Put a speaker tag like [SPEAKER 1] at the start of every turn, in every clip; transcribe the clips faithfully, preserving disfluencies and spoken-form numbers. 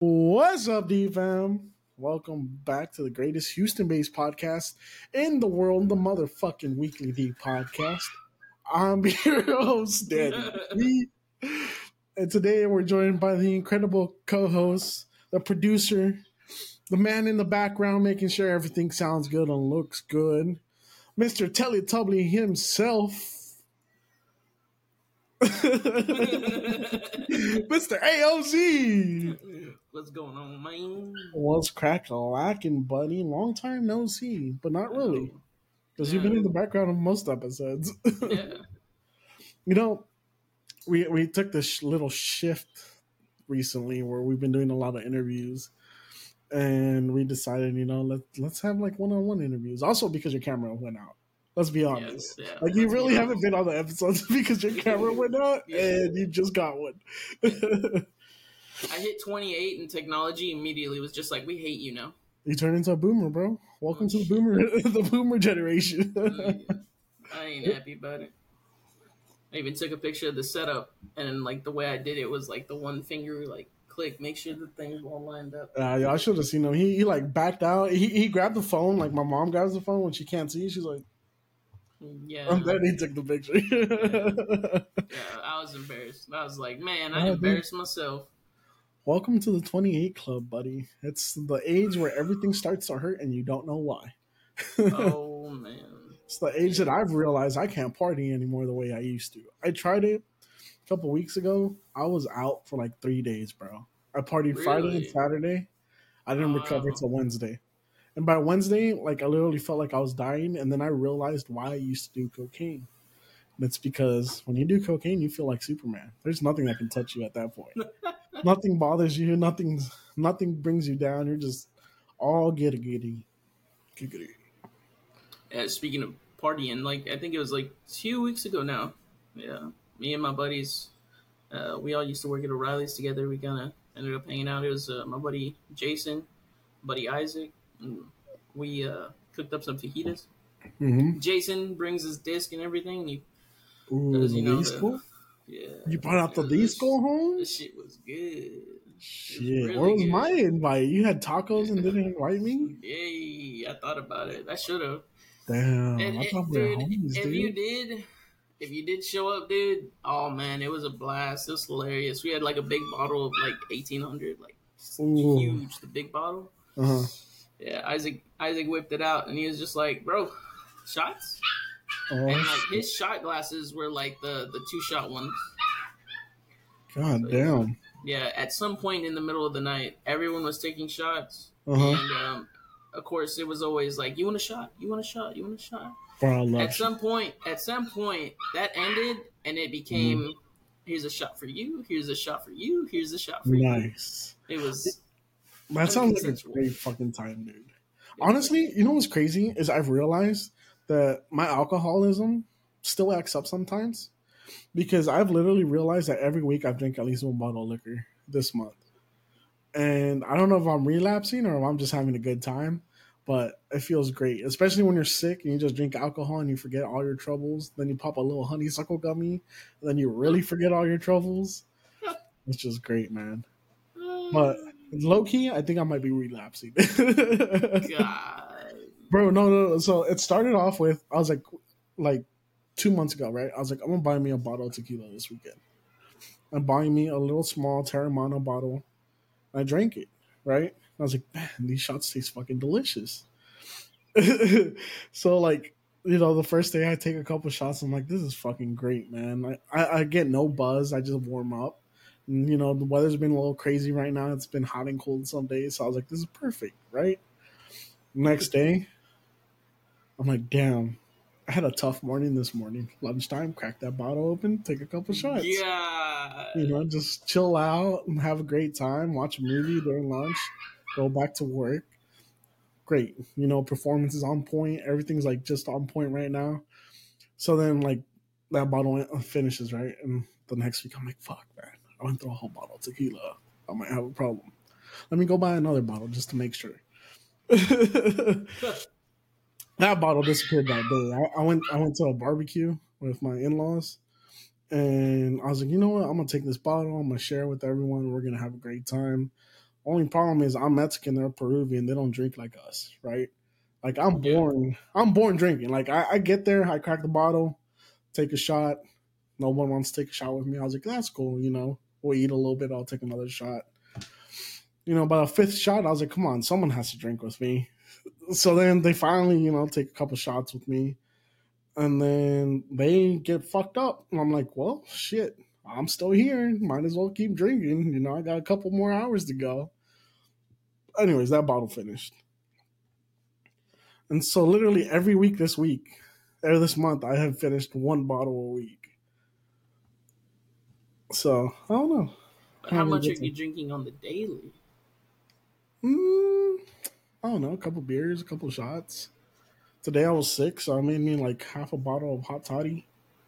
[SPEAKER 1] What's up, D fam? Welcome back to the greatest Houston based podcast in the world, the motherfucking Weekly D podcast. I'm your host, Danny B. And today we're joined by the incredible co host, the producer, the man in the background making sure everything sounds good and looks good, Mister Teletubby himself. Mister A O Z.
[SPEAKER 2] What's going on, man?
[SPEAKER 1] What's crack-a-lackin', buddy? Long time no see, but not really, because
[SPEAKER 2] Yeah.
[SPEAKER 1] you've been in the background of most episodes.
[SPEAKER 2] Yeah.
[SPEAKER 1] You know, we we took this sh- little shift recently where we've been doing a lot of interviews, and we decided, you know, let let's have like one-on-one interviews. Also, because your camera went out. Let's be honest.
[SPEAKER 2] Yeah, yeah,
[SPEAKER 1] like you
[SPEAKER 2] let's be
[SPEAKER 1] really haven't
[SPEAKER 2] honest.
[SPEAKER 1] been on the episodes because your camera went out,
[SPEAKER 2] Yeah.
[SPEAKER 1] and you just got one.
[SPEAKER 2] I hit twenty-eight and technology immediately was just like, we hate you now.
[SPEAKER 1] You turn into a boomer, bro. Welcome
[SPEAKER 2] Oh,
[SPEAKER 1] to the
[SPEAKER 2] shit.
[SPEAKER 1] boomer, the boomer generation.
[SPEAKER 2] I ain't happy about it. I even took a picture of the setup, and like the way I did it was like the one finger like click, make sure the things all lined up.
[SPEAKER 1] Uh, yeah, I should have seen him. He, he like backed out. He he grabbed the phone like my mom grabs the phone when she can't see. She's like,
[SPEAKER 2] Yeah.
[SPEAKER 1] and then he took the picture.
[SPEAKER 2] Yeah, I was embarrassed. I was like, man, I
[SPEAKER 1] Oh,
[SPEAKER 2] embarrassed myself.
[SPEAKER 1] Welcome to the twenty-eight club, buddy. It's the age where everything starts to hurt and you don't know why.
[SPEAKER 2] Oh man.
[SPEAKER 1] It's the age that I've realized I can't party anymore the way I used to. I tried it a couple weeks ago. I was out for like three days, bro. I partied Friday and
[SPEAKER 2] Really?
[SPEAKER 1] Saturday. I didn't
[SPEAKER 2] Wow.
[SPEAKER 1] recover till Wednesday. And by Wednesday, like I literally felt like I was dying. And then I realized why I used to do cocaine. And it's because when you do cocaine, you feel like Superman. There's nothing that can touch you at that point. Nothing bothers you. Nothing's nothing brings you down. You're just all giddy giddy. Giggity.
[SPEAKER 2] Yeah, speaking of partying, like I think it was like two weeks ago now. Yeah, me and my buddies, uh, we all used to work at O'Reilly's together. We kind of ended up hanging out. It was uh, my buddy Jason, buddy Isaac. And we uh, cooked up some fajitas.
[SPEAKER 1] Mm-hmm.
[SPEAKER 2] Jason brings his disc and everything. And he
[SPEAKER 1] Ooh,
[SPEAKER 2] does,
[SPEAKER 1] the
[SPEAKER 2] you know,
[SPEAKER 1] Lee
[SPEAKER 2] the,
[SPEAKER 1] school?
[SPEAKER 2] yeah.
[SPEAKER 1] You brought out the
[SPEAKER 2] Yeah,
[SPEAKER 1] Lee
[SPEAKER 2] this-
[SPEAKER 1] school home?
[SPEAKER 2] This shit was good.
[SPEAKER 1] Shit,
[SPEAKER 2] really
[SPEAKER 1] where was
[SPEAKER 2] good.
[SPEAKER 1] my invite? You had tacos and didn't invite me?
[SPEAKER 2] Yay! I thought about it. I should have.
[SPEAKER 1] Damn,
[SPEAKER 2] And,
[SPEAKER 1] I
[SPEAKER 2] and-
[SPEAKER 1] thought we were
[SPEAKER 2] dude,
[SPEAKER 1] homies,
[SPEAKER 2] if
[SPEAKER 1] dude.
[SPEAKER 2] you did, if you did show up, dude, oh man, it was a blast. It was hilarious. We had like a big bottle of like eighteen hundred, like
[SPEAKER 1] Ooh.
[SPEAKER 2] huge, the big bottle.
[SPEAKER 1] Uh-huh.
[SPEAKER 2] Yeah, Isaac Isaac whipped it out, and he was just like, "Bro, shots."
[SPEAKER 1] Oh,
[SPEAKER 2] And like his shot glasses were like the the two shot ones.
[SPEAKER 1] God damn.
[SPEAKER 2] Yeah, at some point in the middle of the night, everyone was taking shots,
[SPEAKER 1] Uh-huh.
[SPEAKER 2] and um, of course, it was always like, "You want a shot? You want a shot? You want a shot?"
[SPEAKER 1] Bro, I love
[SPEAKER 2] At
[SPEAKER 1] shit.
[SPEAKER 2] some point, at some point, that ended, and it became,
[SPEAKER 1] Mm-hmm.
[SPEAKER 2] "Here's a shot for you. Here's a shot for you. Here's a shot for you."
[SPEAKER 1] Nice.
[SPEAKER 2] It was
[SPEAKER 1] That sounds like a
[SPEAKER 2] consensual.
[SPEAKER 1] great fucking time, dude. Honestly, you know what's crazy is I've realized that my alcoholism still acts up sometimes because I've literally realized that every week I've drank at least one bottle of liquor this month. And I don't know if I'm relapsing or if I'm just having a good time, but it feels great, especially when you're sick and you just drink alcohol and you forget all your troubles. Then you pop a little honeysuckle gummy, and then you really forget all your troubles. It's just great, man. But low key, I think I might be relapsing.
[SPEAKER 2] God.
[SPEAKER 1] Bro, no, no, no. So it started off with I was like, like two months ago, right? I was like, I'm gonna buy me a bottle of tequila this weekend. I'm buying me a little small Terramano bottle. I drank it, right? I was like, man, these shots taste fucking delicious. So like, you know, the first day I take a couple shots, I'm like, this is fucking great, man. I, I, I get no buzz. I just warm up. And, you know, the weather's been a little crazy right now. It's been hot and cold some days. So I was like, this is perfect, right? Next day, I'm like, damn, I had a tough morning this morning. Lunchtime, crack that bottle open, take a couple shots.
[SPEAKER 2] Yeah.
[SPEAKER 1] You know, just chill out and have a great time, watch a movie during lunch, go back to work. Great. You know, performance is on point. Everything's like just on point right now. So then, like, that bottle finishes, right? And the next week, I'm like, fuck, man. I went through a whole bottle of tequila. I might have a problem. Let me go buy another bottle just to make sure. That bottle disappeared that day. I, I went I went to a barbecue with my in-laws, and I was like, you know what? I'm gonna take this bottle. I'm gonna share it with everyone. We're gonna have a great time. Only problem is I'm Mexican, they're Peruvian. They don't drink like us, right? Like I'm
[SPEAKER 2] Yeah.
[SPEAKER 1] born, I'm born drinking. Like I, I get there, I crack the bottle, take a shot. No one wants to take a shot with me. I was like, that's cool, you know. We'll eat a little bit. I'll take another shot. You know, by a fifth shot, I was like, come on, someone has to drink with me. So then they finally, you know, take a couple shots with me. And then they get fucked up. And I'm like, well, shit, I'm still here. Might as well keep drinking. You know, I got a couple more hours to go. Anyways, that bottle finished. And so literally every week this week, or this month, I have finished one bottle a week. So, I don't know.
[SPEAKER 2] But how much are you drinking on the daily?
[SPEAKER 1] Mm, I don't know, a couple beers, a couple shots. Today I was sick, so I made me like half a bottle of hot toddy.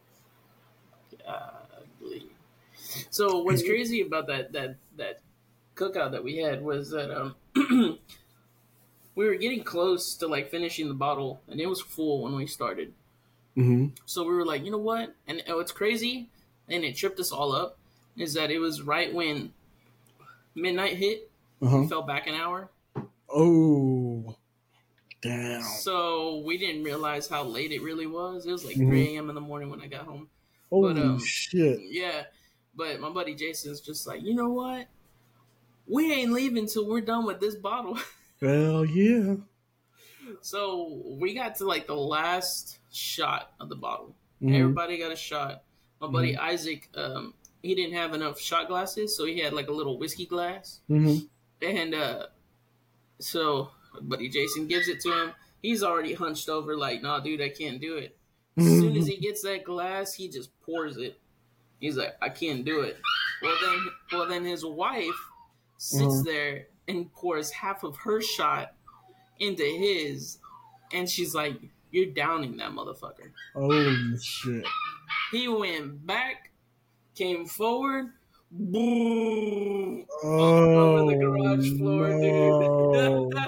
[SPEAKER 2] Godly. So what's crazy about that that that cookout that we had was that um we were getting close to like finishing the bottle, and it was full when we started.
[SPEAKER 1] Mm-hmm.
[SPEAKER 2] So we were like, you know what? And what's crazy, and it tripped us all up, is that it was right when midnight hit. Uh-huh. We fell back an hour.
[SPEAKER 1] Oh, damn.
[SPEAKER 2] So we didn't realize how late it really was. It was like mm-hmm. three a.m. in the morning when I got home.
[SPEAKER 1] Holy but, um, shit.
[SPEAKER 2] Yeah. But my buddy Jason's just like, you know what? We ain't leaving till we're done with this bottle.
[SPEAKER 1] Hell yeah.
[SPEAKER 2] So we got to like the last shot of the bottle. Mm-hmm. Everybody got a shot. My buddy mm-hmm. Isaac, um, he didn't have enough shot glasses, so he had like a little whiskey glass.
[SPEAKER 1] Mm-hmm.
[SPEAKER 2] And uh, so my buddy Jason gives it to him. He's already hunched over like, nah, dude, I can't do it. As mm-hmm. soon as he gets that glass, he just pours it. He's like, I can't do it. Well, then, well, then his wife sits mm-hmm. there and pours half of her shot into his, and she's like, you're downing that motherfucker.
[SPEAKER 1] Holy shit.
[SPEAKER 2] He went back, came forward, boom,
[SPEAKER 1] oh,
[SPEAKER 2] over the garage floor, no. dude.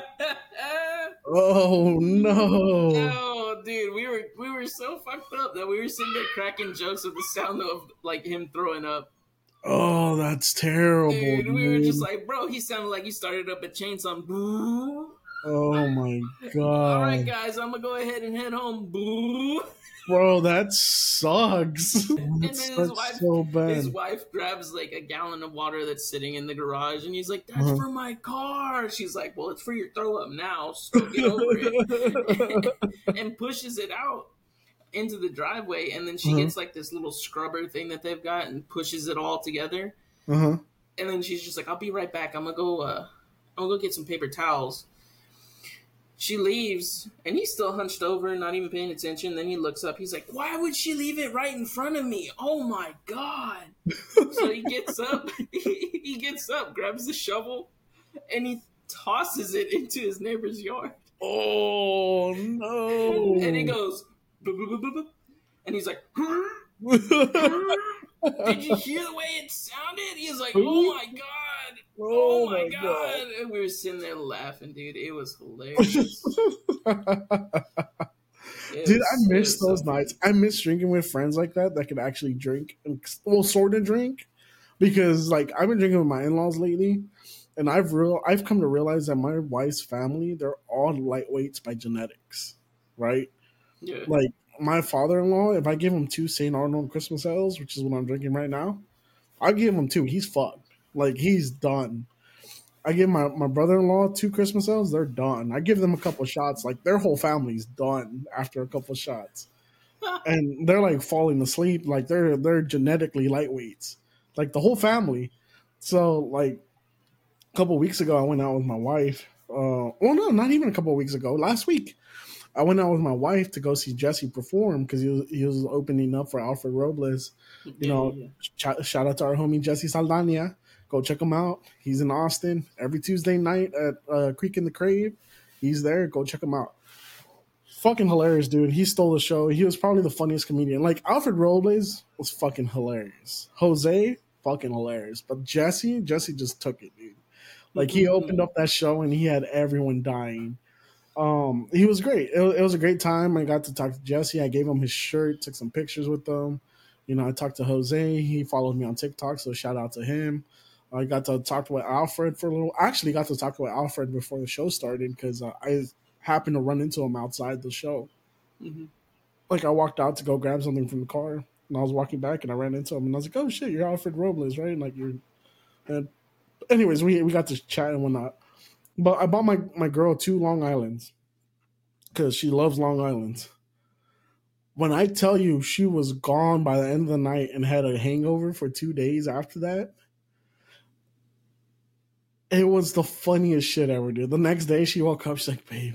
[SPEAKER 1] Oh no.
[SPEAKER 2] No, dude, we were we were so fucked up that we were sitting there cracking jokes with the sound of like him throwing up.
[SPEAKER 1] Oh, that's terrible.
[SPEAKER 2] Dude,
[SPEAKER 1] dude.
[SPEAKER 2] We were just like, bro, he sounded like he started up a chainsaw. Boo.
[SPEAKER 1] Oh my god.
[SPEAKER 2] All right, guys, I'm gonna go ahead and head home. Boo.
[SPEAKER 1] Bro, that sucks.
[SPEAKER 2] And then
[SPEAKER 1] his
[SPEAKER 2] wife,
[SPEAKER 1] so bad.
[SPEAKER 2] his wife grabs like a gallon of water that's sitting in the garage, and he's like, "That's uh-huh. for my car." She's like, "Well, it's for your throw up now, so get over it," and pushes it out into the driveway. And then she uh-huh. gets like this little scrubber thing that they've got and pushes it all together.
[SPEAKER 1] Uh-huh.
[SPEAKER 2] And then she's just like, "I'll be right back. I'm gonna go. Uh, I'm gonna go get some paper towels." She leaves, and he's still hunched over, not even paying attention. Then he looks up. He's like, why would she leave it right in front of me? Oh, my God. So he gets up. He gets up, grabs the shovel, and he tosses it into his neighbor's yard.
[SPEAKER 1] Oh, no.
[SPEAKER 2] And he goes, boop, boop, boop, boop, boop. And he's like, did you hear the way it sounded? He's like, oh, my God. Oh, oh my, my god. god! And we were sitting there laughing, dude. It was hilarious. It
[SPEAKER 1] dude,
[SPEAKER 2] was,
[SPEAKER 1] I miss those so nights. I miss drinking with friends like that that could actually drink and well, sort of drink, because like I've been drinking with my in-laws lately, and I've real I've come to realize that my wife's family, they're all lightweights by genetics, right?
[SPEAKER 2] Yeah.
[SPEAKER 1] Like my father-in-law, if I give him two Saint Arnold Christmas ales, which is what I'm drinking right now, I give him two. He's fucked. Like, he's done. I give my, my brother-in-law two Christmas ales, they're done. I give them a couple shots. Like, their whole family's done after a couple shots. And they're, like, falling asleep. Like, they're they're genetically lightweights. Like, the whole family. So, like, a couple weeks ago, I went out with my wife. Uh, well, no, not even a couple weeks ago. Last week, I went out with my wife to go see Jesse perform because he was, he was opening up for Alfred Robles. You yeah, know, yeah. Ch- shout out to our homie Jesse Saldana. Go check him out. He's in Austin every Tuesday night at uh, Creek in the Crave. He's there. Go check him out. Fucking hilarious, dude. He stole the show. He was probably the funniest comedian. Like, Alfred Robles was fucking hilarious. Jose, fucking hilarious. But Jesse, Jesse just took it, dude. Like, he opened up that show and he had everyone dying. Um, he was great. It, it was a great time. I got to talk to Jesse. I gave him his shirt, took some pictures with him. You know, I talked to Jose. He followed me on TikTok, so shout out to him. I got to talk with Alfred for a little. I actually got to talk with Alfred before the show started because uh, I happened to run into him outside the show.
[SPEAKER 2] Mm-hmm.
[SPEAKER 1] Like I walked out to go grab something from the car, and I was walking back, and I ran into him, and I was like, "Oh shit, you're Alfred Robles, right?" And like you're. And anyways, we we got to chat and whatnot. But I bought my my girl two Long Islands because she loves Long Islands. When I tell you she was gone by the end of the night and had a hangover for two days after that, it was the funniest shit ever, dude. The next day she woke up, she's like, "Babe,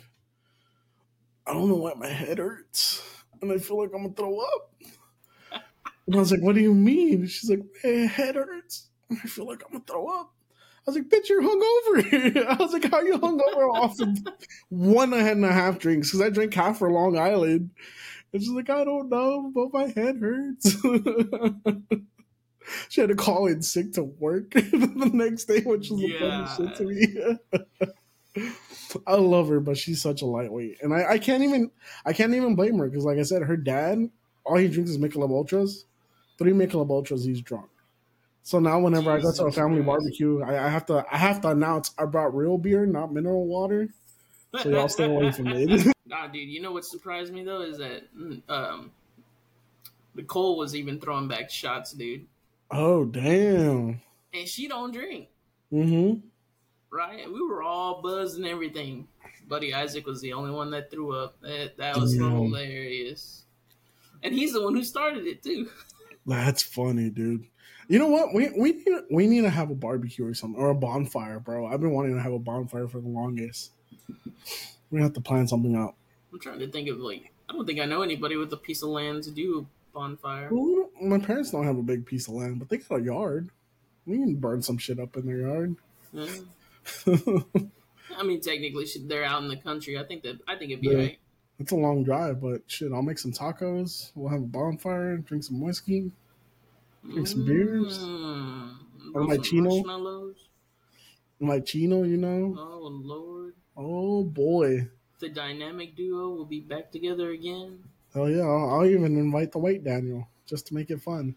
[SPEAKER 1] I don't know why my head hurts, and I feel like I'm gonna throw up." And I was like, "What do you mean?" She's like, "My head hurts, and I feel like I'm gonna throw up." I was like, "Bitch, you're hungover." I was like, "How are you hungover off of one and a half drinks?" Because I drank half for Long Island. And she's like, "I don't know, but my head hurts." She had to call in sick to work the next day, which was the funniest shit to me. I love her, but she's such a lightweight, and I, I can't even I can't even blame her because, like I said, her dad, all he drinks is Michelob Ultras. Three Michelob Ultras, he's drunk. So now, whenever Jesus I go to a family Christ. barbecue, I, I have to I have to announce I brought real beer, not mineral water. So y'all stay away from it.
[SPEAKER 2] Nah, dude. You know what surprised me though is that um, Nicole was even throwing back shots, dude.
[SPEAKER 1] Oh damn!
[SPEAKER 2] And she don't drink.
[SPEAKER 1] Mm-hmm.
[SPEAKER 2] Right? We were all buzzed and everything. Buddy Isaac was the only one that threw up. That that was damn. hilarious. And he's the one who started it too. That's
[SPEAKER 1] funny, dude. You know what? We we need we need to have a barbecue or something, or a bonfire, bro. I've been wanting to have a bonfire for the longest. We have to plan something out.
[SPEAKER 2] I'm trying to think of like I don't think I know anybody with a piece of land to do a bonfire.
[SPEAKER 1] Well, my parents don't have a big piece of land, but they got a yard. We can burn some shit up in their yard.
[SPEAKER 2] Yeah. I mean, technically, they're out in the country. I think that I think it'd be
[SPEAKER 1] yeah.
[SPEAKER 2] right.
[SPEAKER 1] It's a long drive, but shit, I'll make some tacos. We'll have a bonfire, drink some whiskey, drink some beers.
[SPEAKER 2] Mm,
[SPEAKER 1] or my chino. My chino, you know.
[SPEAKER 2] Oh Lord.
[SPEAKER 1] Oh boy.
[SPEAKER 2] The dynamic duo will be back together again.
[SPEAKER 1] Oh yeah, I'll, I'll even invite the white Daniel just to make it fun.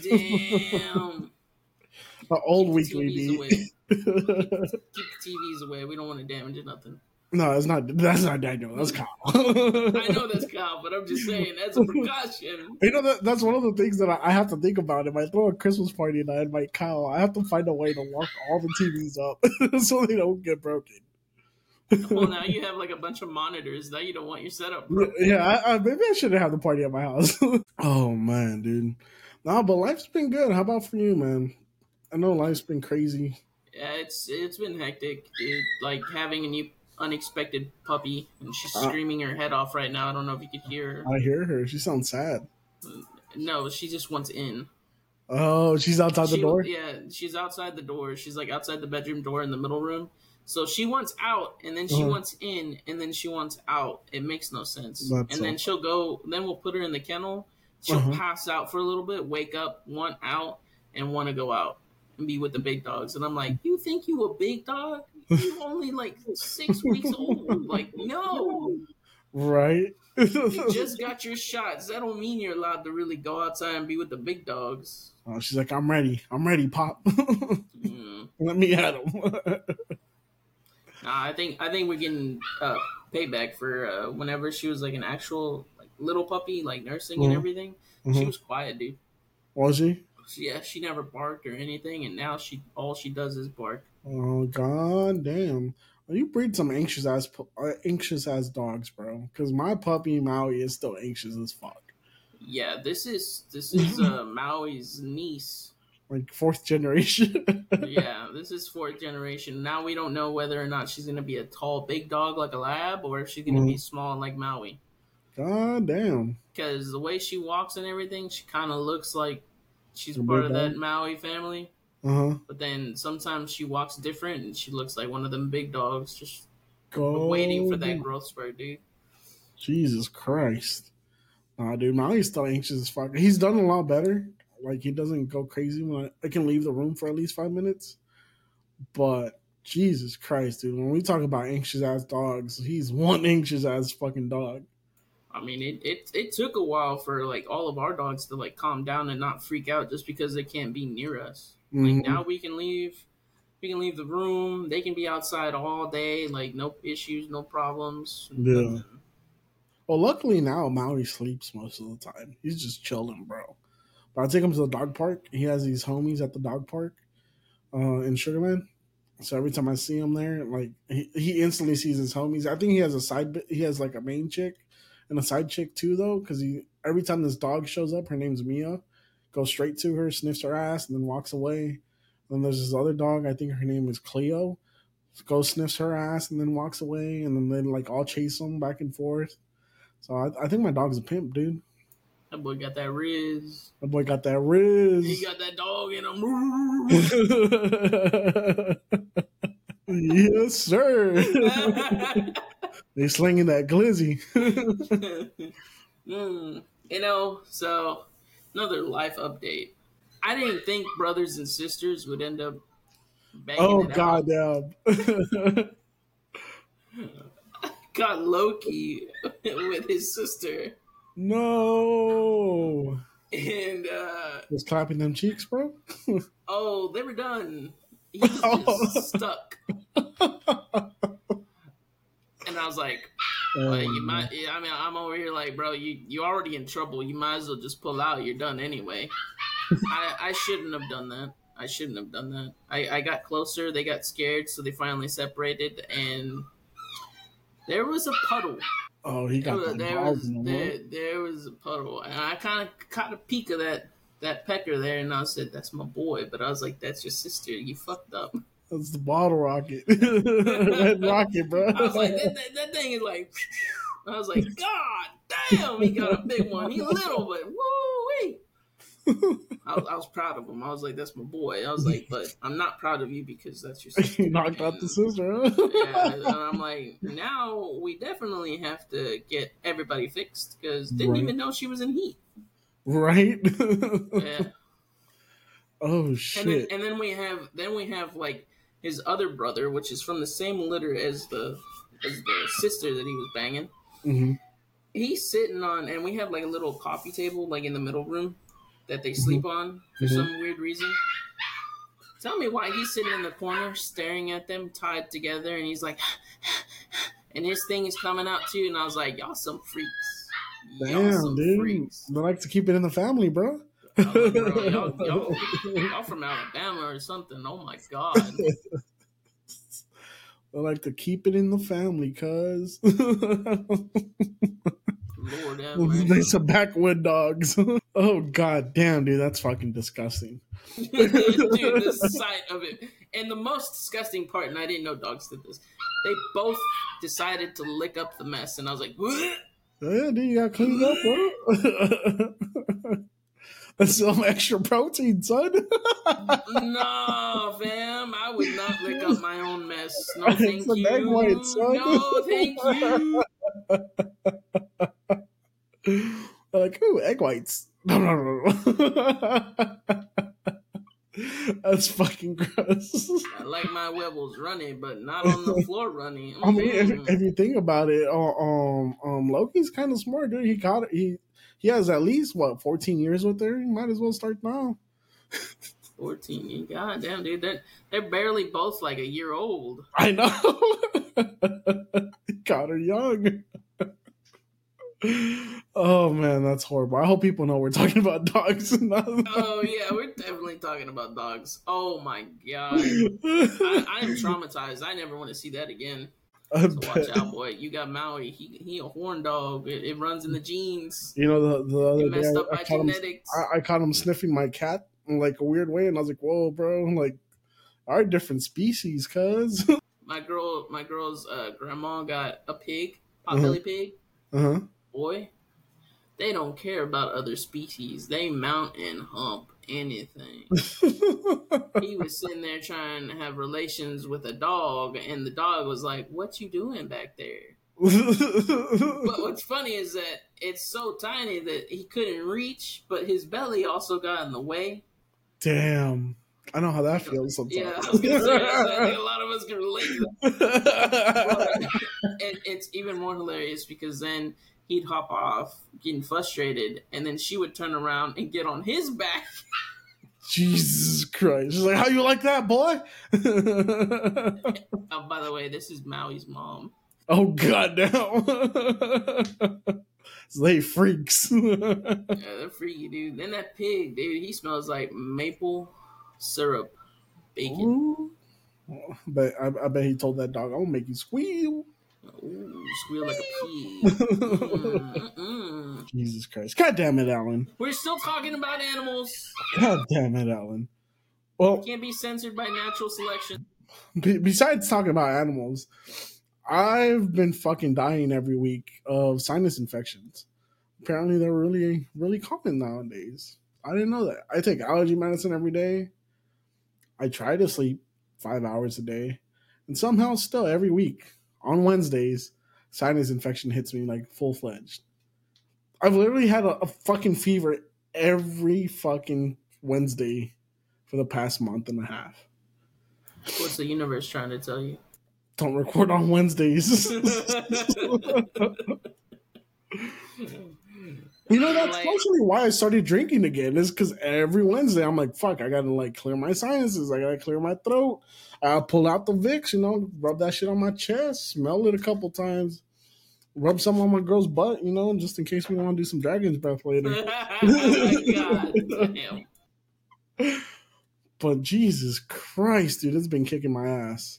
[SPEAKER 2] Damn.
[SPEAKER 1] The old Keep weekly
[SPEAKER 2] beat. Keep the T Vs away. We don't want to damage it, nothing.
[SPEAKER 1] No, it's not. That's not Daniel. That's Kyle.
[SPEAKER 2] I know that's Kyle, but I'm just saying that's a precaution.
[SPEAKER 1] You know that that's one of the things that I, I have to think about. If I throw a Christmas party and I invite Kyle, I have to find a way to lock all the T Vs up so they don't get broken.
[SPEAKER 2] Well, now you have like a bunch of monitors. Now you don't want your setup broken.
[SPEAKER 1] Yeah, I, I, maybe I shouldn't have the party at my house. Oh man, dude. No, but life's been good. How about for you, man? I know life's been crazy.
[SPEAKER 2] Yeah, it's it's been hectic, dude. Like having a new unexpected puppy, and she's uh, screaming her head off right now. I don't know if you could hear her.
[SPEAKER 1] I hear her. She sounds sad.
[SPEAKER 2] No, she just wants in.
[SPEAKER 1] Oh, she's outside
[SPEAKER 2] she,
[SPEAKER 1] the door?
[SPEAKER 2] Yeah, she's outside the door. She's like outside the bedroom door in the middle room. So she wants out, and then she uh-huh. wants in, and then she wants out. It makes no sense. That's and then up. She'll go, then we'll put her in the kennel. She'll uh-huh. pass out for a little bit, wake up, want out, and want to go out and be with the big dogs. And I'm like, you think you a big dog? You only like six weeks old. Like, no.
[SPEAKER 1] Right.
[SPEAKER 2] You just got your shots. That don't mean you're allowed to really go outside and be with the big dogs.
[SPEAKER 1] Oh, she's like, I'm ready. I'm ready, Pop. mm. Let me at him.
[SPEAKER 2] Nah, I think I think we're getting uh, payback for uh, whenever she was like an actual like little puppy, like nursing mm-hmm. and everything. Mm-hmm. She was quiet, dude.
[SPEAKER 1] Was she?
[SPEAKER 2] Yeah, she never barked or anything, and now she all she does is bark.
[SPEAKER 1] Oh god damn! Well, you breed some anxious ass uh, anxious ass dogs, bro. Because my puppy Maui is still anxious as fuck.
[SPEAKER 2] Yeah, this is this is uh, Maui's niece.
[SPEAKER 1] Like fourth generation.
[SPEAKER 2] Yeah, this is fourth generation. Now we don't know whether or not she's gonna be a tall, big dog like a lab, or if she's gonna mm. be small like Maui.
[SPEAKER 1] God damn!
[SPEAKER 2] Because the way she walks and everything, she kind of looks like she's a part of dog? That Maui family.
[SPEAKER 1] Uh-huh.
[SPEAKER 2] But then sometimes she walks different, and she looks like one of them big dogs, just
[SPEAKER 1] Go.
[SPEAKER 2] waiting for that growth spurt, dude.
[SPEAKER 1] Jesus Christ! Nah, dude, Maui's still anxious as fuck. He's done a lot better. Like, he doesn't go crazy when I, I can leave the room for at least five minutes. But, Jesus Christ, dude, when we talk about anxious-ass dogs, he's one anxious-ass fucking dog.
[SPEAKER 2] I mean, it, it it took a while for, like, all of our dogs to, like, calm down and not freak out just because they can't be near us. Mm-hmm. Like, now we can leave. we can leave the room. They can be outside all day, like no issues, no problems,
[SPEAKER 1] Yeah.
[SPEAKER 2] nothing.
[SPEAKER 1] Well, luckily now Maui sleeps most of the time. He's just chilling, bro. But I take him to the dog park. He has these homies at the dog park uh, in Sugarland. So every time I see him there, like he, he instantly sees his homies. I think he has a side. He has like a main chick and a side chick too, though, because he every time this dog shows up, her name's Mia, goes straight to her, sniffs her ass, and then walks away. Then there's this other dog. I think her name is Cleo. Goes sniffs her ass and then walks away, and then they like all chase him back and forth. So I, I think my dog's a pimp, dude.
[SPEAKER 2] That boy got that Riz.
[SPEAKER 1] That boy got that Riz.
[SPEAKER 2] He got that dog in
[SPEAKER 1] him. Yes, sir. They slinging that glizzy.
[SPEAKER 2] mm, you know, so another life update. I didn't think brothers and sisters would end up banging
[SPEAKER 1] Oh,
[SPEAKER 2] it
[SPEAKER 1] god
[SPEAKER 2] out.
[SPEAKER 1] damn.
[SPEAKER 2] Got Loki with his sister.
[SPEAKER 1] No.
[SPEAKER 2] And uh
[SPEAKER 1] was clapping them cheeks, bro.
[SPEAKER 2] Oh, they were done. He was just stuck. And I was like, well,
[SPEAKER 1] Um,
[SPEAKER 2] you might I mean I'm over here like, bro, you you already in trouble. You might as well just pull out. You're done anyway. I I shouldn't have done that. I shouldn't have done that. I, I got closer, they got scared, so they finally separated, and there was a puddle.
[SPEAKER 1] Oh, he got
[SPEAKER 2] There,
[SPEAKER 1] the
[SPEAKER 2] there
[SPEAKER 1] balls
[SPEAKER 2] was
[SPEAKER 1] in the
[SPEAKER 2] there, there was a puddle, and I kind of caught a peek of that that pecker there, and I said, "That's my boy," but I was like, "That's your sister. You fucked up."
[SPEAKER 1] That's the bottle rocket. Red rocket, bro.
[SPEAKER 2] I was like, that, that, that thing is like. I was like, God damn, he got a big one. He little, but woo wee. I, I was proud of him. I was like, "That's my boy." I was like, "But I'm not proud of you because that's your sister."
[SPEAKER 1] He knocked out the sister. Huh?
[SPEAKER 2] Yeah, and I'm like, now we definitely have to get everybody fixed because didn't
[SPEAKER 1] Right.
[SPEAKER 2] even know she was in heat.
[SPEAKER 1] Right?
[SPEAKER 2] Yeah.
[SPEAKER 1] Oh shit.
[SPEAKER 2] And then, and then we have then we have like his other brother, which is from the same litter as the as the sister that he was banging.
[SPEAKER 1] Mm-hmm.
[SPEAKER 2] He's sitting on, and we have like a little coffee table like in the middle room that they sleep on for
[SPEAKER 1] Mhm.
[SPEAKER 2] some weird reason. Tell me why he's sitting in the corner staring at them tied together, and he's like, and his thing is coming out too, and I was like, y'all some freaks. Y'all
[SPEAKER 1] Damn,
[SPEAKER 2] some
[SPEAKER 1] dude.
[SPEAKER 2] freaks.
[SPEAKER 1] They like to keep it in the family, bro.
[SPEAKER 2] I was like, bro, y'all, y'all, y'all from Alabama or something. Oh my God.
[SPEAKER 1] They like to keep it in the family, cuz.
[SPEAKER 2] Lord have mercy.
[SPEAKER 1] They some backwood dogs. Oh god damn, dude, that's fucking disgusting.
[SPEAKER 2] Dude, the sight of it. And the most disgusting part, and I didn't know dogs did this, they both decided to lick up the mess, and I was like, "What?"
[SPEAKER 1] Yeah, dude, you gotta clean up, bro. That's some extra protein, son.
[SPEAKER 2] No, fam, I would not lick up my own mess. No, thank
[SPEAKER 1] It's an
[SPEAKER 2] you.
[SPEAKER 1] egg white, son.
[SPEAKER 2] No, thank you.
[SPEAKER 1] They're like, ooh, egg whites. No, no, no, no. That's fucking gross.
[SPEAKER 2] I like my webbles running, but not on the floor running.
[SPEAKER 1] I mean, if,
[SPEAKER 2] Mm.
[SPEAKER 1] if you think about it, uh, um, um, Loki's kind of smart, dude. He got it. He he has at least what fourteen years with her. He might as well start now.
[SPEAKER 2] fourteen. God damn, dude. They're, they're barely both like a year old.
[SPEAKER 1] I know. Got her young. Oh man, that's horrible. I hope people know we're talking about dogs.
[SPEAKER 2] Oh, yeah, we're definitely talking about dogs. Oh, my God. I, I am traumatized. I never want to see that again.
[SPEAKER 1] I
[SPEAKER 2] So
[SPEAKER 1] bet.
[SPEAKER 2] watch out, boy. You got Maui. He he a horn dog. It, it runs in the genes.
[SPEAKER 1] You know, the, the other
[SPEAKER 2] It messed
[SPEAKER 1] day,
[SPEAKER 2] up
[SPEAKER 1] I,
[SPEAKER 2] by
[SPEAKER 1] I, caught him,
[SPEAKER 2] genetics.
[SPEAKER 1] I, I caught him sniffing my cat in like a weird way, and I was like, "Whoa, bro! Like, our different species, cuz."
[SPEAKER 2] My girl, my girl's uh, grandma got a pig,
[SPEAKER 1] Uh-huh.
[SPEAKER 2] potbelly pig.
[SPEAKER 1] Uh huh.
[SPEAKER 2] Boy, they don't care about other species. They mount and hump anything. He was sitting there trying to have relations with a dog, and the dog was like, "What you doing back there?" But what's funny is that it's so tiny that he couldn't reach, but his belly also got in the way.
[SPEAKER 1] Damn, I know how that feels
[SPEAKER 2] Yeah,
[SPEAKER 1] sometimes.
[SPEAKER 2] I was gonna say, I think a lot of us can relate to that. And it's even more hilarious because then he'd hop off, getting frustrated, and then she would turn around and get on his back
[SPEAKER 1] Jesus Christ! She's like, "How you like that, boy?"
[SPEAKER 2] Oh, by the way, this is Maui's mom.
[SPEAKER 1] Oh goddamn! They freaks.
[SPEAKER 2] Yeah, they're freaky, dude. Then that pig, dude, he smells like maple syrup bacon.
[SPEAKER 1] Ooh. But I, I bet he told that dog, "I'll make you squeal."
[SPEAKER 2] Ooh, squeal like a pig. Mm, mm-mm.
[SPEAKER 1] Jesus Christ! God damn it, Alan!
[SPEAKER 2] We're still talking about animals.
[SPEAKER 1] God damn it, Alan! Well,
[SPEAKER 2] Can't be censored by natural selection.
[SPEAKER 1] be- besides talking about animals, I've been fucking dying every week of sinus infections. Apparently, they're really, really common nowadays. I didn't know that. I take allergy medicine every day. I try to sleep five hours a day, and somehow, still every week on Wednesdays, sinus infection hits me like full fledged. I've literally had a, a fucking fever every fucking Wednesday for the past month and a half.
[SPEAKER 2] What's the universe trying to tell you?
[SPEAKER 1] Don't record on Wednesdays. You know, that's
[SPEAKER 2] Like-
[SPEAKER 1] partially why I started drinking again. Is because every Wednesday I'm like, fuck, I gotta like clear my sinuses. I gotta clear my throat. I pull out the Vicks, you know, rub that shit on my chest, smell it a couple times, rub some on my girl's butt, you know, just in case we want to do some dragon's breath later.
[SPEAKER 2] God damn.
[SPEAKER 1] But Jesus Christ, dude, it's been kicking my ass.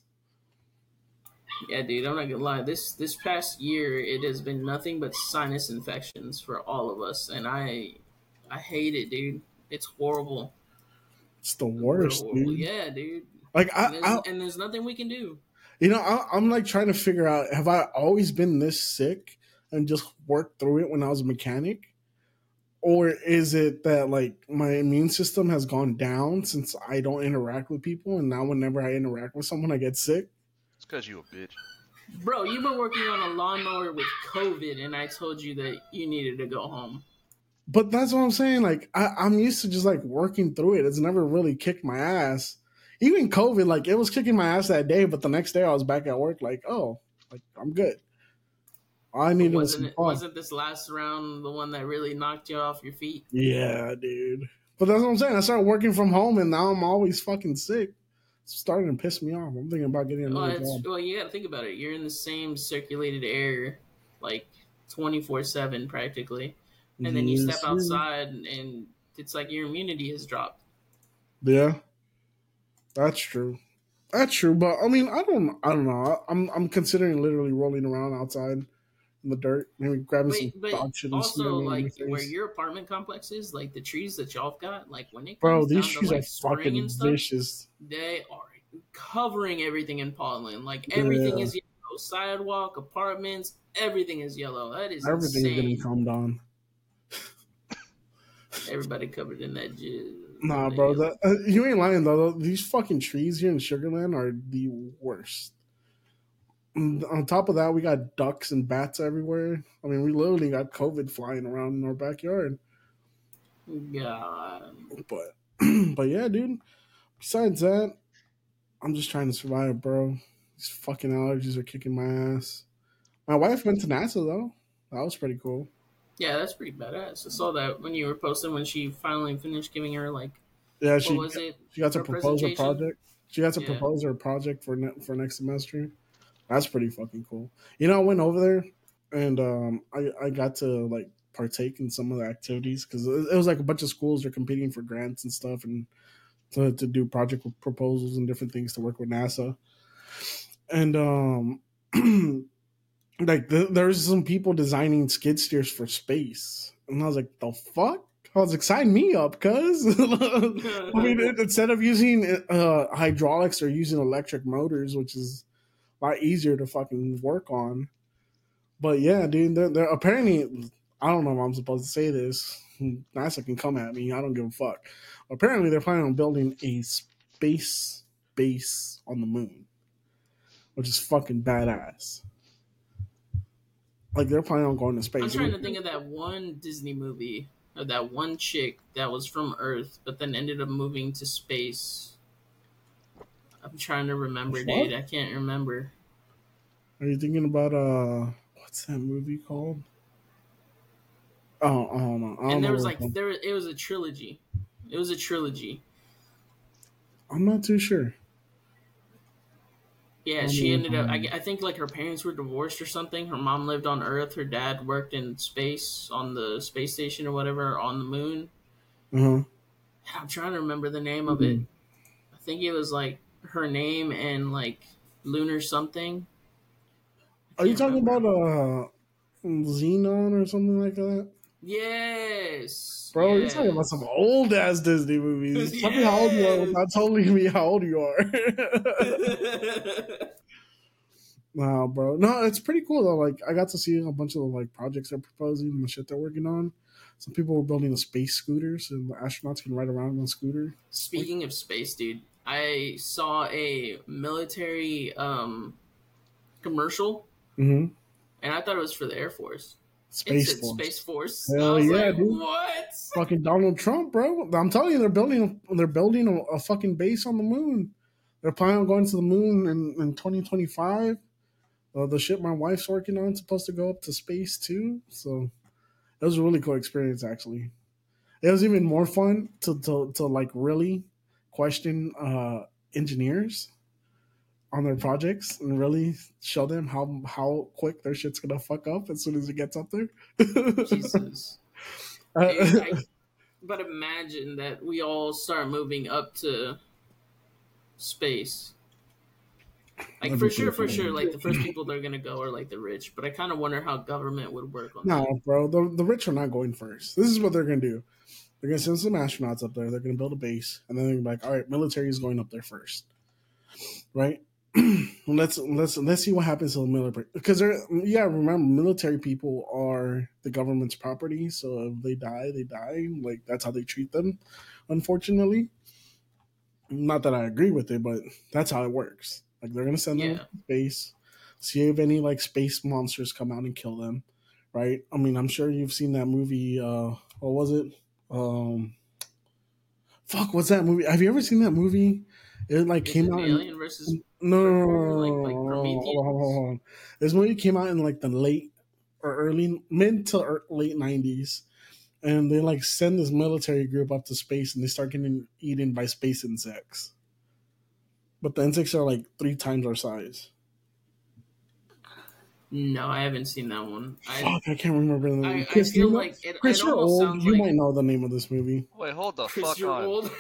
[SPEAKER 2] Yeah, dude, I'm not gonna lie. This this past year, it has been nothing but sinus infections for all of us, and I I hate it, dude. It's horrible.
[SPEAKER 1] It's the worst,
[SPEAKER 2] Horrible.
[SPEAKER 1] dude.
[SPEAKER 2] Yeah, dude.
[SPEAKER 1] Like
[SPEAKER 2] And
[SPEAKER 1] I,
[SPEAKER 2] there's,
[SPEAKER 1] I,
[SPEAKER 2] and there's nothing we can do.
[SPEAKER 1] you know, I, I'm like trying to figure out: have I always been this sick and just worked through it when I was a mechanic, or is it that like my immune system has gone down since I don't interact with people, and now whenever I interact with someone, I get sick?
[SPEAKER 3] It's because you a bitch.
[SPEAKER 2] Bro, you've been working on a lawnmower with COVID, and I told you that you needed to go home.
[SPEAKER 1] But that's what I'm saying. Like I, I'm used to just like working through it. It's never really kicked my ass. Even COVID, like it was kicking my ass that day, but the next day I was back at work. Like, oh, like I'm good. All I needed was
[SPEAKER 2] Wasn't
[SPEAKER 1] some
[SPEAKER 2] it?
[SPEAKER 1] fun.
[SPEAKER 2] Wasn't this last round the one that really knocked you off your feet?
[SPEAKER 1] Yeah, dude. But that's what I'm saying. I started working from home, and now I'm always fucking sick. It's starting to piss me off. I'm thinking about getting
[SPEAKER 2] Well,
[SPEAKER 1] another
[SPEAKER 2] it's,
[SPEAKER 1] job.
[SPEAKER 2] well, you got to think about it. You're in the same circulated air, like twenty-four seven practically, and then you
[SPEAKER 1] Yes,
[SPEAKER 2] step
[SPEAKER 1] sir.
[SPEAKER 2] outside, and it's like your immunity has dropped.
[SPEAKER 1] Yeah, that's true. That's true. But I mean, I don't. I don't know. I'm. I'm considering literally rolling around outside in the dirt, maybe grabbing some
[SPEAKER 2] But, but
[SPEAKER 1] dog shit and
[SPEAKER 2] also,
[SPEAKER 1] smearing it on my
[SPEAKER 2] like where
[SPEAKER 1] face.
[SPEAKER 2] your apartment complex is, like the trees that y'all have got, like when it
[SPEAKER 1] Bro,
[SPEAKER 2] comes
[SPEAKER 1] these
[SPEAKER 2] down
[SPEAKER 1] trees
[SPEAKER 2] to
[SPEAKER 1] are
[SPEAKER 2] like spring
[SPEAKER 1] fucking
[SPEAKER 2] and stuff,
[SPEAKER 1] vicious.
[SPEAKER 2] they are covering everything in pollen. Like everything
[SPEAKER 1] Yeah.
[SPEAKER 2] is yellow. Sidewalk, apartments, everything is yellow. That is
[SPEAKER 1] Everything's
[SPEAKER 2] insane.
[SPEAKER 1] getting calmed down.
[SPEAKER 2] Everybody covered in that jizz.
[SPEAKER 1] Nah,
[SPEAKER 2] That
[SPEAKER 1] bro.
[SPEAKER 2] yellow.
[SPEAKER 1] That, uh, you ain't lying though. These fucking trees here in Sugarland are the worst. And on top of that, we got ducks and bats everywhere. I mean, we literally got COVID flying around in our backyard.
[SPEAKER 2] God.
[SPEAKER 1] But, but yeah, dude. Besides that, I'm just trying to survive, bro. These fucking allergies are kicking my ass. My wife went to NASA though. That was pretty cool.
[SPEAKER 2] Yeah, that's pretty badass. I saw that when you were posting when she finally finished giving her like
[SPEAKER 1] Yeah,
[SPEAKER 2] what
[SPEAKER 1] she
[SPEAKER 2] was it?
[SPEAKER 1] she got to
[SPEAKER 2] Her
[SPEAKER 1] propose her
[SPEAKER 2] presentation?
[SPEAKER 1] project. She got to
[SPEAKER 2] Yeah.
[SPEAKER 1] propose her project for ne- for next semester. That's pretty fucking cool. You know, I went over there and um, I I got to like partake in some of the activities because it, it was like a bunch of schools are competing for grants and stuff and to to do project proposals and different things to work with NASA. And um, like th- there's some people designing skid steers for space, and I was like, the fuck. I was like, sign me up, cuz. I mean, it, instead of using uh, hydraulics or using electric motors, which is a lot easier to fucking work on. But yeah, dude, they're, they're apparently, I don't know if I'm supposed to say this. NASA can come at me. I don't give a fuck. Apparently, they're planning on building a space base on the moon, which is fucking badass. Like, they're planning on going to space.
[SPEAKER 2] I'm trying to think of that one Disney movie or that one chick that was from Earth but then ended up moving to space. I'm trying to remember,
[SPEAKER 1] What?
[SPEAKER 2] dude. I can't remember.
[SPEAKER 1] Are you thinking about, uh, what's that movie called? Oh, I don't know. I don't
[SPEAKER 2] And there
[SPEAKER 1] know
[SPEAKER 2] was
[SPEAKER 1] what
[SPEAKER 2] like
[SPEAKER 1] it's called.
[SPEAKER 2] there it was a trilogy. It was a trilogy.
[SPEAKER 1] I'm not too sure.
[SPEAKER 2] Yeah, she ended up. I, I think like her parents were divorced or something. Her mom lived on Earth. Her dad worked in space on the space station or whatever on the moon.
[SPEAKER 1] Uh-huh.
[SPEAKER 2] I'm trying to remember the name of
[SPEAKER 1] Mm-hmm.
[SPEAKER 2] it. I think it was like her name and like lunar something. I
[SPEAKER 1] Are you
[SPEAKER 2] can't
[SPEAKER 1] talking
[SPEAKER 2] remember.
[SPEAKER 1] about uh Xenon or something like that?
[SPEAKER 2] Yes.
[SPEAKER 1] Bro, you're talking about some
[SPEAKER 2] Yes.
[SPEAKER 1] old ass Disney movies. Tell me how old you are
[SPEAKER 2] Yes.
[SPEAKER 1] without telling me how old you are. Nah, bro. No, it's pretty cool though. Like, I got to see a bunch of the like projects they're proposing and the shit they're working on. Some people were building a space scooter so the astronauts can ride around on a scooter. Like,
[SPEAKER 2] Speaking of space, dude, I saw a military um, commercial,
[SPEAKER 1] mm-hmm.
[SPEAKER 2] and I thought it was for the Air Force. It
[SPEAKER 1] Space
[SPEAKER 2] said
[SPEAKER 1] Force.
[SPEAKER 2] Space Force. I
[SPEAKER 1] Hell
[SPEAKER 2] was
[SPEAKER 1] yeah,
[SPEAKER 2] like,
[SPEAKER 1] dude.
[SPEAKER 2] what?
[SPEAKER 1] Fucking Donald Trump, bro. I'm telling you, they're building they're building a, a fucking base on the moon. They're planning on going to the moon in, in twenty twenty-five. Uh, the ship my wife's working on is supposed to go up to space too. So it was a really cool experience, actually. It was even more fun to to, to like really question uh, engineers on their projects and really show them how how quick their shit's gonna fuck up as soon as it gets up there.
[SPEAKER 2] Jesus. Dude,
[SPEAKER 1] uh,
[SPEAKER 2] I but imagine that we all start moving up to space. Like for sure, for sure, like the first people that are gonna go are like the rich, but I kind of wonder how government would work on that.
[SPEAKER 1] No, bro, the the rich are not going first. This is what they're gonna do. They're gonna send some astronauts up there. They're gonna build a base, and then they're gonna be like, "All right, military is going up there first, right? let's let's let's see what happens to the military because they're yeah. Remember, military people are the government's property, so if they die, they die. Like that's how they treat them. Unfortunately, not that I agree with it, but that's how it works. Like they're gonna send them
[SPEAKER 2] Yeah.
[SPEAKER 1] to space, see if any like space monsters come out and kill them, right? I mean, I'm sure you've seen that movie. Uh, what was it? Um, fuck, what's that movie? Have you ever seen that movie? It like
[SPEAKER 2] Is
[SPEAKER 1] came
[SPEAKER 2] it
[SPEAKER 1] out in
[SPEAKER 2] Alien versus
[SPEAKER 1] no, no, no, no,
[SPEAKER 2] Predator?
[SPEAKER 1] no,
[SPEAKER 2] Like like
[SPEAKER 1] no, no, hold on, hold on,
[SPEAKER 2] Prometheus?
[SPEAKER 1] hold on. This movie came out in like the late or early mid to er, late nineties, and they like send this military group up to space, and they start getting eaten by space insects. But the insects are like three times our size.
[SPEAKER 2] No, I haven't seen that one. I
[SPEAKER 1] Fuck, I can't remember the name.
[SPEAKER 2] I, I
[SPEAKER 1] Chris, do
[SPEAKER 2] feel
[SPEAKER 1] you know?
[SPEAKER 2] like it,
[SPEAKER 1] Chris,
[SPEAKER 2] it
[SPEAKER 1] you're
[SPEAKER 2] almost
[SPEAKER 1] old.
[SPEAKER 2] sounds
[SPEAKER 1] You
[SPEAKER 2] like
[SPEAKER 1] might know the name of this movie.
[SPEAKER 3] Wait, hold the
[SPEAKER 2] Chris,
[SPEAKER 3] fuck
[SPEAKER 2] you're
[SPEAKER 3] on.
[SPEAKER 2] old.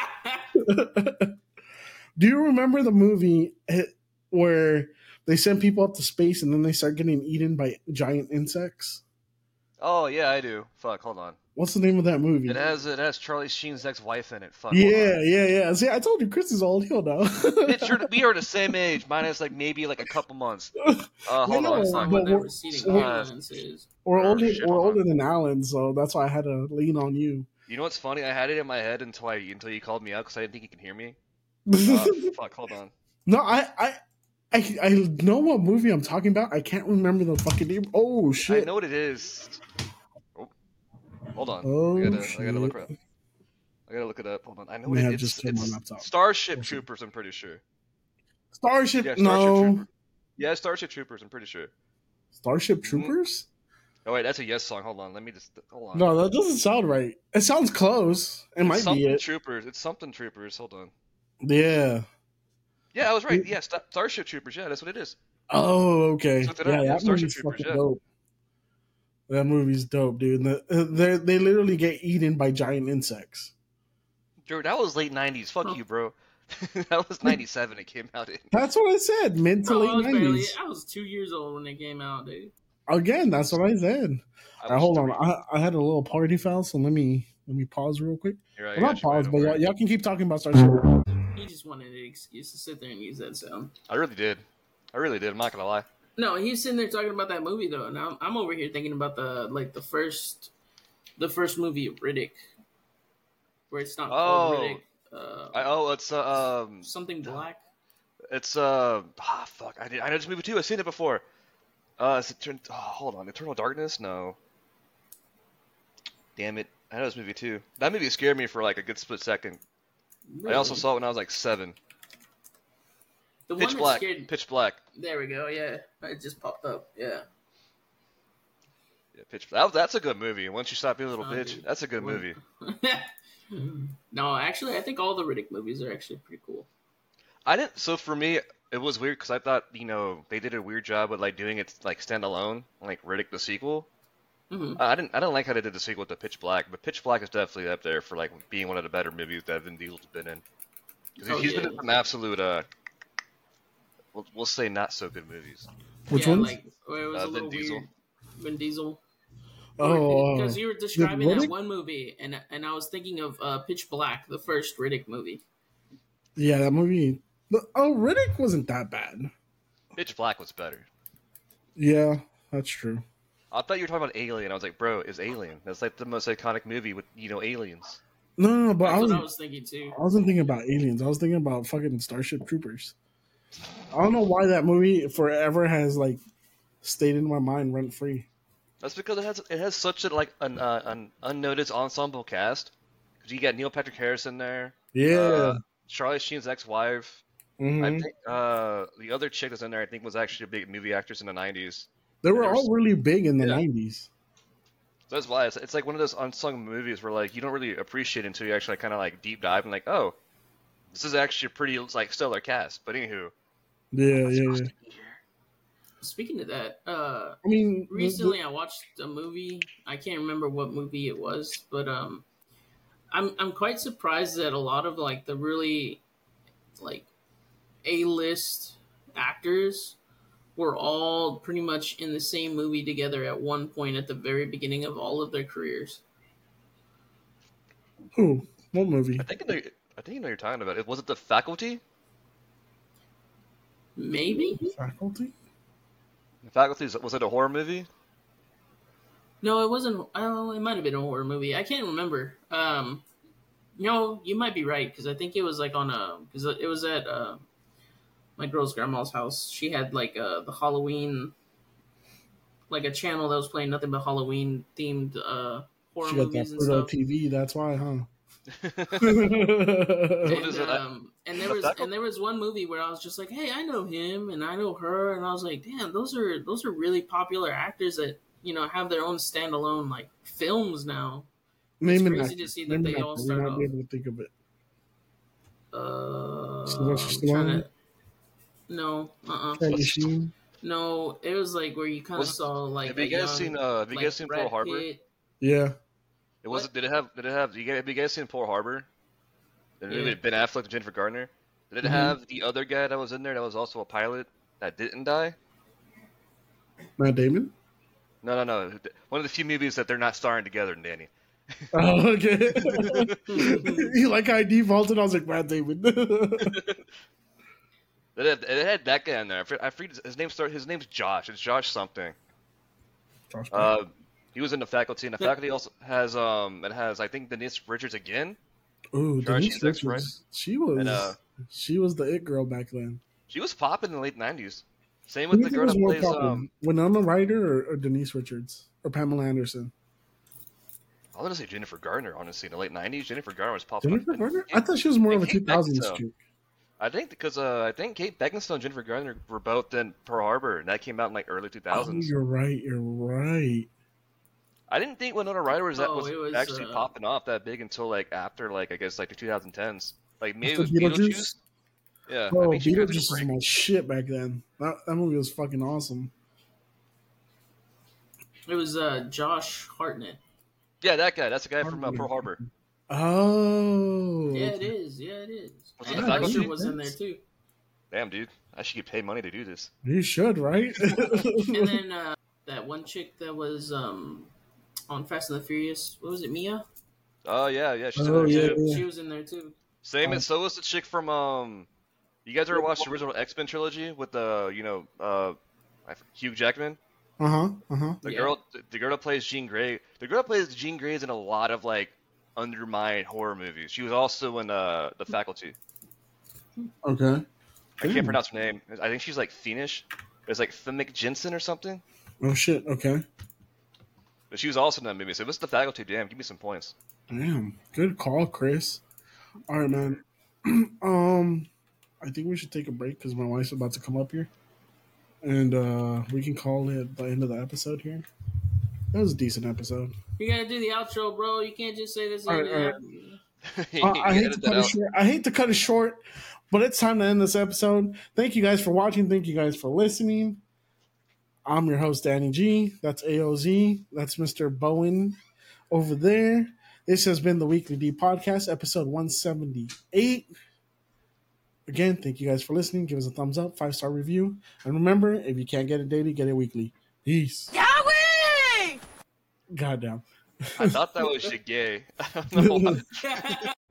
[SPEAKER 1] Do you remember the movie where they send people up to space and then they start getting eaten by giant insects?
[SPEAKER 3] Oh yeah, I do. Fuck, hold on.
[SPEAKER 1] What's the name of that movie?
[SPEAKER 3] It has it has Charlie Sheen's ex-wife in it. Fuck.
[SPEAKER 1] Yeah, yeah, yeah. See, I told you Chris is old. He'll know.
[SPEAKER 3] Bitch, you're, we are the same age, minus like maybe like a couple months. Uh, hold
[SPEAKER 1] know,
[SPEAKER 3] on.
[SPEAKER 2] Let's
[SPEAKER 3] Fuck.
[SPEAKER 2] talk
[SPEAKER 1] but
[SPEAKER 2] about that
[SPEAKER 1] we're-
[SPEAKER 2] receding
[SPEAKER 1] we're-
[SPEAKER 2] violence is.
[SPEAKER 1] We're
[SPEAKER 3] Oh,
[SPEAKER 1] older.
[SPEAKER 3] shit,
[SPEAKER 1] we're
[SPEAKER 3] hold on.
[SPEAKER 1] older than Alan, so that's why I had to lean on you.
[SPEAKER 3] You know what's funny? I had it in my head until I until you called me out because I didn't think you could hear me. Uh, fuck, hold on.
[SPEAKER 1] No, I, I, I, I know what movie I'm talking about. I can't remember the fucking name. Oh
[SPEAKER 3] I
[SPEAKER 1] shit!
[SPEAKER 3] know what it is. Oh, hold on.
[SPEAKER 1] Oh,
[SPEAKER 3] I gotta,
[SPEAKER 1] shit.
[SPEAKER 3] I gotta look it up. I gotta look it up. Hold on. I know
[SPEAKER 1] May
[SPEAKER 3] what
[SPEAKER 1] have
[SPEAKER 3] it is.
[SPEAKER 1] just
[SPEAKER 3] It's,
[SPEAKER 1] killed my
[SPEAKER 3] it's
[SPEAKER 1] laptop.
[SPEAKER 3] Starship
[SPEAKER 1] Starship.
[SPEAKER 3] Troopers. I'm pretty sure.
[SPEAKER 1] Starship.
[SPEAKER 3] Yeah, Starship
[SPEAKER 1] no,
[SPEAKER 3] Troopers. Yeah, Starship Troopers. I'm pretty sure.
[SPEAKER 1] Starship
[SPEAKER 3] Mhm.
[SPEAKER 1] Troopers.
[SPEAKER 3] Oh wait, that's a Yes song. Hold on. Let me just hold on.
[SPEAKER 1] No, that doesn't sound right. It sounds close. It
[SPEAKER 3] It's
[SPEAKER 1] might
[SPEAKER 3] something
[SPEAKER 1] be it.
[SPEAKER 3] Troopers. It's something Troopers. Hold on.
[SPEAKER 1] Yeah.
[SPEAKER 3] Yeah, I was right. Yeah, Star- Starship Troopers. Yeah, that's what it is.
[SPEAKER 1] Oh, okay.
[SPEAKER 3] Looked it
[SPEAKER 1] Yeah,
[SPEAKER 3] up. Yeah,
[SPEAKER 1] that
[SPEAKER 3] Starship
[SPEAKER 1] movie's
[SPEAKER 3] Troopers,
[SPEAKER 1] fucking
[SPEAKER 3] yeah.
[SPEAKER 1] dope. That movie's dope, dude. The- They they literally get eaten by giant insects.
[SPEAKER 3] Dude, that was late nineties. Fuck
[SPEAKER 2] Huh.
[SPEAKER 3] you, bro. That was ninety-seven. It came out in.
[SPEAKER 1] That's what I said. Mid to
[SPEAKER 2] Bro, I
[SPEAKER 1] late
[SPEAKER 2] was barely.
[SPEAKER 1] nineties.
[SPEAKER 2] I was two years old when they came out, dude.
[SPEAKER 1] Again, that's what I said.
[SPEAKER 3] I
[SPEAKER 1] All right,
[SPEAKER 3] was
[SPEAKER 1] hold
[SPEAKER 3] three.
[SPEAKER 1] on. I, I had a little party foul, so let me let me pause real quick.
[SPEAKER 3] Here, I
[SPEAKER 1] Well,
[SPEAKER 3] got
[SPEAKER 1] not
[SPEAKER 3] you, man,
[SPEAKER 1] pause,
[SPEAKER 3] don't
[SPEAKER 1] but y'all,
[SPEAKER 3] worry.
[SPEAKER 1] y'all can keep talking about Starship.
[SPEAKER 2] He just wanted an excuse to sit there and use that sound.
[SPEAKER 3] I really did. I really did. I'm not gonna lie.
[SPEAKER 2] No, he was sitting there talking about that movie though, and I'm, I'm over here thinking about the like the first, the first movie of Riddick, where it's not called
[SPEAKER 3] Oh.
[SPEAKER 2] Riddick. Uh,
[SPEAKER 3] I, oh, it's uh, um,
[SPEAKER 2] something black.
[SPEAKER 3] it's uh, ah, fuck. I did. I know this movie too. I've seen it before. Uh, is it turned? Oh, hold on. Eternal Darkness? No. Damn it. I know this movie too. That movie scared me for like a good split second. I also
[SPEAKER 2] Really?
[SPEAKER 3] saw it when I was like seven.
[SPEAKER 2] the
[SPEAKER 3] Pitch
[SPEAKER 2] one that
[SPEAKER 3] Black.
[SPEAKER 2] scared.
[SPEAKER 3] Pitch Black.
[SPEAKER 2] There we go. Yeah, it just popped up. Yeah.
[SPEAKER 3] Yeah, Pitch Black. That, that's a good movie. Once you stop being a little
[SPEAKER 2] Oh,
[SPEAKER 3] bitch,
[SPEAKER 2] dude.
[SPEAKER 3] that's a good
[SPEAKER 2] When-
[SPEAKER 3] movie.
[SPEAKER 2] Hmm. No, actually, I think all the Riddick movies are actually pretty cool.
[SPEAKER 3] I didn't. So for me, it was weird because I thought you know they did a weird job with like doing it like standalone, like Riddick the sequel.
[SPEAKER 2] Hmm.
[SPEAKER 3] I didn't. I don't like how they did the sequel to Pitch Black, but Pitch Black is definitely up there for like being one of the better movies that Vin Diesel's been in. Because
[SPEAKER 2] Oh,
[SPEAKER 3] he's
[SPEAKER 2] yeah.
[SPEAKER 3] been in some absolute, uh, we'll, we'll say not so good movies.
[SPEAKER 1] Which
[SPEAKER 2] yeah,
[SPEAKER 1] ones?
[SPEAKER 2] like where it was
[SPEAKER 3] Uh,
[SPEAKER 2] a
[SPEAKER 3] Vin
[SPEAKER 2] little
[SPEAKER 3] Diesel.
[SPEAKER 2] weird. Vin Diesel.
[SPEAKER 1] Oh,
[SPEAKER 2] Because
[SPEAKER 1] uh,
[SPEAKER 2] you were describing
[SPEAKER 1] Riddick?
[SPEAKER 2] that one movie, and and I was thinking of uh, Pitch Black, the first Riddick movie.
[SPEAKER 1] yeah, that movie. the- Oh, Riddick wasn't that bad.
[SPEAKER 3] Pitch Black was better.
[SPEAKER 1] Yeah, that's true.
[SPEAKER 3] I thought you were talking about Alien. I was like, bro, it's Alien. That's like the most iconic movie with you know aliens.
[SPEAKER 1] No, no, no, but
[SPEAKER 2] That's
[SPEAKER 1] I was,
[SPEAKER 2] what I was thinking too.
[SPEAKER 1] I wasn't thinking about aliens. I was thinking about fucking Starship Troopers. I don't know why that movie forever has like stayed in my mind rent free.
[SPEAKER 3] That's because it has it has such a like an uh, an unnoticed ensemble cast. Because you got Neil Patrick Harris in there.
[SPEAKER 1] Yeah.
[SPEAKER 3] Uh, Charlie Sheen's ex-wife.
[SPEAKER 1] Mhm.
[SPEAKER 3] I think uh, the other chick that's in there, I think, was actually a big movie actress in the nineties.
[SPEAKER 1] They were
[SPEAKER 3] there was-
[SPEAKER 1] all really big in the
[SPEAKER 3] Yeah.
[SPEAKER 1] nineties.
[SPEAKER 3] So that's why it's, it's like one of those unsung movies where like you don't really appreciate it until you actually kind of like deep dive and like, oh, this is actually a pretty like stellar cast. But anywho,
[SPEAKER 1] Yeah, yeah, yeah.
[SPEAKER 2] Speaking of that, uh,
[SPEAKER 1] I mean, the-
[SPEAKER 2] recently I watched a movie. I can't remember what movie it was, but um, I'm I'm quite surprised that a lot of like the really like A-list actors were all pretty much in the same movie together at one point at the very beginning of all of their careers.
[SPEAKER 1] the- who? What movie?
[SPEAKER 3] I think I know, I think you know what you're talking about. It was it The Faculty?
[SPEAKER 2] Maybe?
[SPEAKER 1] Faculty?
[SPEAKER 3] The Faculty is- was it a horror movie?
[SPEAKER 2] No, it wasn't. Oh, it might have been a horror movie. I can't remember. Um, no, you might be right because I think it was like on a because it was at uh, my girl's grandma's house. She had like uh, the Halloween, like a channel that was playing nothing but Halloween themed uh, horror
[SPEAKER 1] She got that
[SPEAKER 2] movies and
[SPEAKER 1] Pluto
[SPEAKER 2] stuff.
[SPEAKER 1] T V. That's why, huh?
[SPEAKER 3] What
[SPEAKER 2] And,
[SPEAKER 3] is it? I-
[SPEAKER 2] um, and there
[SPEAKER 3] The
[SPEAKER 2] was
[SPEAKER 3] Faculty?
[SPEAKER 2] and there was one movie where I was just like, hey, I know him and I know her, and I was like, damn, those are those are really popular actors that you know have their own standalone like films now.
[SPEAKER 1] Name an
[SPEAKER 2] crazy
[SPEAKER 1] actor.
[SPEAKER 2] to see that
[SPEAKER 1] Name
[SPEAKER 2] they
[SPEAKER 1] an
[SPEAKER 2] all
[SPEAKER 1] actor.
[SPEAKER 2] start
[SPEAKER 1] We might
[SPEAKER 2] off-
[SPEAKER 1] be able to think of it.
[SPEAKER 2] Uh,
[SPEAKER 1] Sylvester
[SPEAKER 2] I'm trying
[SPEAKER 1] Stallone?
[SPEAKER 2] to. No, uh, uh
[SPEAKER 1] Charlie Sheen.
[SPEAKER 2] no. It was like where you kind of
[SPEAKER 3] Was-
[SPEAKER 2] saw like
[SPEAKER 3] have you
[SPEAKER 2] a
[SPEAKER 3] guys
[SPEAKER 2] young,
[SPEAKER 3] seen uh have you
[SPEAKER 2] like,
[SPEAKER 3] guys seen Pearl
[SPEAKER 2] Brad
[SPEAKER 3] Harbor?
[SPEAKER 2] Pitt.
[SPEAKER 1] Yeah.
[SPEAKER 3] It was
[SPEAKER 2] What?
[SPEAKER 3] did it have did it have you guys, have you guys seen Pearl Harbor? The movie
[SPEAKER 2] Yeah.
[SPEAKER 3] with Ben Affleck and Jennifer Garner? Did it
[SPEAKER 1] Mhm.
[SPEAKER 3] have the other guy that was in there that was also a pilot that didn't die?
[SPEAKER 1] Matt Damon?
[SPEAKER 3] No, no, no. One of the few movies that they're not starring together, Danny.
[SPEAKER 1] Oh, okay. You like how I defaulted? I was like, Matt Damon.
[SPEAKER 3] It had, it had that guy in there. I forget, I forget his name. Start his name's Josh. It's Josh something.
[SPEAKER 1] Josh
[SPEAKER 3] Uh, he was in the faculty, and the
[SPEAKER 2] Yeah.
[SPEAKER 3] faculty also has um it has I think Denise Richards again.
[SPEAKER 1] Ooh,
[SPEAKER 3] Charlie
[SPEAKER 1] Denise
[SPEAKER 3] Sheen's ex-wife.
[SPEAKER 1] Richards. She was
[SPEAKER 3] And, uh,
[SPEAKER 1] she was the it girl back then.
[SPEAKER 3] She was popping in the late nineties. Same
[SPEAKER 1] Who
[SPEAKER 3] with
[SPEAKER 1] do
[SPEAKER 3] the
[SPEAKER 1] you
[SPEAKER 3] girl
[SPEAKER 1] think
[SPEAKER 3] that
[SPEAKER 1] was more
[SPEAKER 3] plays
[SPEAKER 1] poppin'?
[SPEAKER 3] um.
[SPEAKER 1] Winona Ryder or, or Denise Richards or Pamela Anderson?
[SPEAKER 3] I want to say Jennifer Garner. Honestly, in the late nineties, Jennifer Garner was popping.
[SPEAKER 1] Jennifer
[SPEAKER 3] up.
[SPEAKER 1] Garner? I thought she was more
[SPEAKER 3] and
[SPEAKER 1] of a
[SPEAKER 3] Kate
[SPEAKER 1] two thousands
[SPEAKER 3] Beckinsale.
[SPEAKER 1] chick.
[SPEAKER 3] I think because uh, I think Kate Beckinsale and Jennifer Garner were both in Pearl Harbor, and that came out in like early two
[SPEAKER 1] Oh,
[SPEAKER 3] thousands.
[SPEAKER 1] you're right. You're right.
[SPEAKER 3] I didn't think Winona Ryder was that
[SPEAKER 2] Oh,
[SPEAKER 3] was,
[SPEAKER 2] it was,
[SPEAKER 3] actually
[SPEAKER 2] uh,
[SPEAKER 3] popping off that big until like after like I guess like the twenty tens. Like maybe
[SPEAKER 1] After
[SPEAKER 3] with Beetlejuice.
[SPEAKER 1] Beetlejuice?
[SPEAKER 3] Yeah,
[SPEAKER 1] Oh,
[SPEAKER 3] I think she got
[SPEAKER 1] Beetlejuice
[SPEAKER 3] a
[SPEAKER 1] was
[SPEAKER 3] break.
[SPEAKER 1] my shit back then. That, that movie was fucking awesome.
[SPEAKER 2] It was uh, Josh Hartnett.
[SPEAKER 3] Yeah, that guy. That's the guy from uh,
[SPEAKER 1] Hartnett.
[SPEAKER 3] Pearl Harbor.
[SPEAKER 1] Oh.
[SPEAKER 2] Yeah, it is. Yeah, it is.
[SPEAKER 3] Was it
[SPEAKER 2] And
[SPEAKER 3] the faculty?
[SPEAKER 2] Usher was in there too.
[SPEAKER 3] Damn, dude, I should get paid money to do this.
[SPEAKER 1] You should, right?
[SPEAKER 2] And then uh, that one chick that was um, on Fast and the Furious. What was it, Mia?
[SPEAKER 3] Oh yeah, yeah, she's
[SPEAKER 1] Oh,
[SPEAKER 3] in there
[SPEAKER 1] yeah,
[SPEAKER 3] too.
[SPEAKER 1] yeah.
[SPEAKER 2] She was in there too.
[SPEAKER 3] Same
[SPEAKER 1] Oh.
[SPEAKER 3] as so was the chick from um. You guys ever watched the original X Men trilogy with the you know uh, I f- Hugh Jackman?
[SPEAKER 1] Uh huh. Uh huh.
[SPEAKER 3] The
[SPEAKER 2] Yeah.
[SPEAKER 3] girl, the girl that plays Jean Grey. The girl that plays Jean Grey is in a lot of like undermined horror movies. She was also in uh, The Faculty.
[SPEAKER 1] Okay.
[SPEAKER 3] I
[SPEAKER 1] Ooh.
[SPEAKER 3] can't pronounce her name. I think she's like Finnish. It's like Femmik Jensen or something.
[SPEAKER 1] Oh shit. Okay.
[SPEAKER 3] But she was also in that movie. So if it's The Faculty, damn, give me some points.
[SPEAKER 1] Damn. Good call, Chris. All right, man. um, I think we should take a break because my wife's about to come up here, and uh we can call it the end of the episode here. That was a decent episode.
[SPEAKER 2] You gotta do the outro, bro. You can't just say this.
[SPEAKER 1] All right, all right. Uh, I hate to cut it short. I hate to cut it short, but it's time to end this episode. Thank you guys for watching. Thank you guys for listening. I'm your host, Danny G. That's A O Z. That's Mister Bowen over there. This has been the Weekly D Podcast, episode one seventy-eight. Again, thank you guys for listening. Give us a thumbs up, five-star review. And remember, if you can't get it daily, get it weekly. Peace. Yahweh! Goddamn.
[SPEAKER 3] I thought that was Shigay. I don't know why.